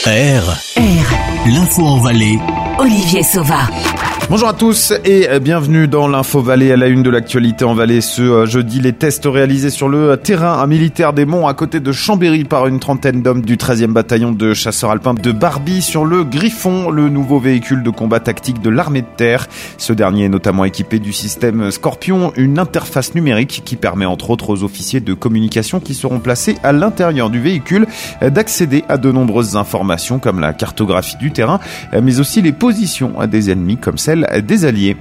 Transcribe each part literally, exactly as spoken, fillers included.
R. R. L'info en Valais. Olivier Sauva. Bonjour à tous et bienvenue dans l'Info Valais. À la une de l'actualité en Valais ce jeudi, les tests réalisés sur le terrain militaire des Monts à côté de Chambéry par une trentaine d'hommes du treizième bataillon de chasseurs alpins de Barbie sur le Griffon, le nouveau véhicule de combat tactique de l'armée de terre. Ce dernier est notamment équipé du système Scorpion, une interface numérique qui permet entre autres aux officiers de communication qui seront placés à l'intérieur du véhicule d'accéder à de nombreuses informations comme la cartographie du terrain, mais aussi les positions des ennemis comme celle des alliés.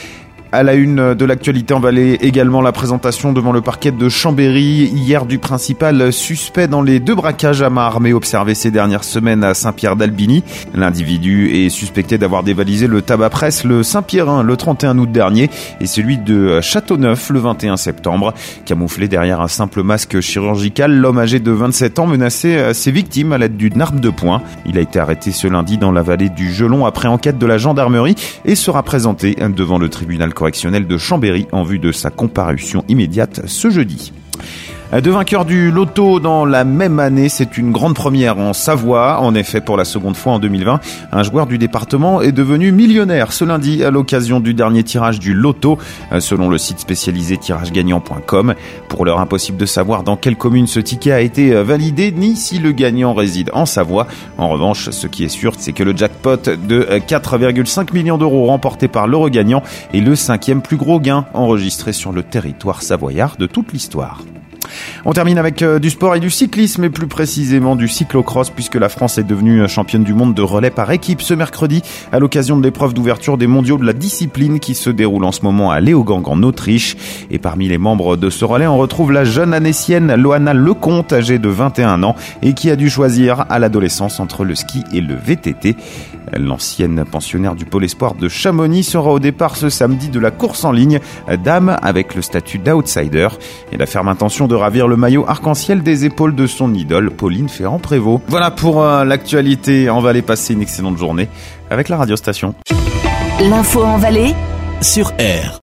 À la une de l'actualité en Valais, également la présentation devant le parquet de Chambéry hier du principal suspect dans les deux braquages à main armée observés ces dernières semaines à Saint-Pierre-d'Albigny. L'individu est suspecté d'avoir dévalisé le tabac presse le Saint-Pierrin le trente et un août dernier et celui de Châteauneuf le vingt et un septembre. Camouflé derrière un simple masque chirurgical, l'homme âgé de vingt-sept ans menaçait ses victimes à l'aide d'une arme de poing. Il a été arrêté ce lundi dans la vallée du Gelon après enquête de la gendarmerie et sera présenté devant le tribunal correctionnel de Chambéry en vue de sa comparution immédiate ce jeudi. Deux vainqueurs du loto dans la même année, c'est une grande première en Savoie. En effet, pour la seconde fois en deux mille vingt, un joueur du département est devenu millionnaire ce lundi à l'occasion du dernier tirage du loto, selon le site spécialisé tirage gagnant point com. Pour l'heure, impossible de savoir dans quelle commune ce ticket a été validé, ni si le gagnant réside en Savoie. En revanche, ce qui est sûr, c'est que le jackpot de quatre virgule cinq millions d'euros remporté par l'heureux gagnant est le cinquième plus gros gain enregistré sur le territoire savoyard de toute l'histoire. On termine avec euh, du sport et du cyclisme, et plus précisément du cyclocross, puisque la France est devenue championne du monde de relais par équipe ce mercredi, à l'occasion de l'épreuve d'ouverture des mondiaux de la discipline qui se déroule en ce moment à Leogang en Autriche. Et parmi les membres de ce relais, on retrouve la jeune annécienne Loana Lecomte, âgée de vingt et un ans, et qui a dû choisir à l'adolescence entre le ski et le V T T. L'ancienne pensionnaire du pôle espoir de Chamonix sera au départ ce samedi de la course en ligne dame avec le statut d'outsider et la ferme intention de ravir le maillot arc-en-ciel des épaules de son idole, Pauline Ferrand-Prévot. Voilà pour euh, l'actualité en Valais. Passez une excellente journée avec la radiostation. L'info en Valais Sur R.